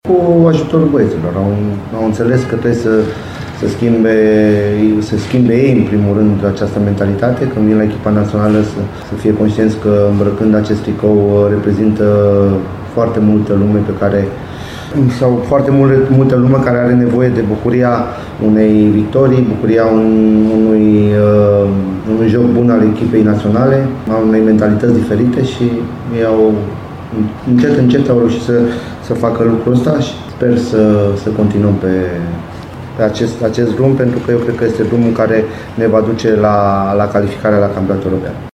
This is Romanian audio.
Cu ajutorul băieților. Au înțeles că trebuie să schimbe ei, în primul rând, această mentalitate. Când vin la echipa națională să fie conștienți că îmbrăcând acest tricou reprezintă foarte multă lume foarte multă lume care are nevoie de bucuria unei victorii, bucuria unui joc bun al echipei naționale, a unei mentalități diferite și ei încet au reușit să facă lucrul ăsta și sper să continuăm pe acest drum, pentru că eu cred că este drumul care ne va duce la calificarea la campionatul european.